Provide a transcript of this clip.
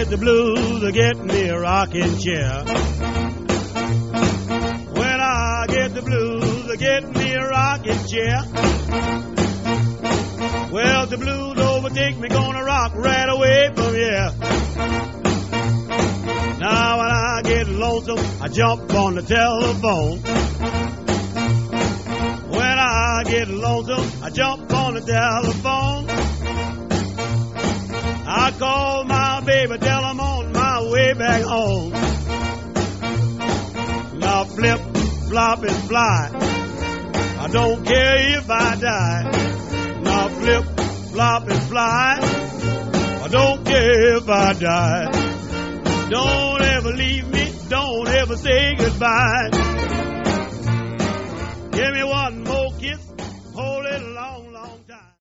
get the blues, I get me a rocking chair. When I get the blues, I get me a rocking chair. Well, the blues overtake me, gonna rock right away from here. Now when I get lonesome, I jump on the telephone. When I get lonesome, I jump on the telephone. I call my baby, tell I'm on my way back home. Now flip, flop, and fly. I don't care if I die. Now flip, flop, and fly. I don't care if I die. Don't ever leave me, don't ever say goodbye. Give me one more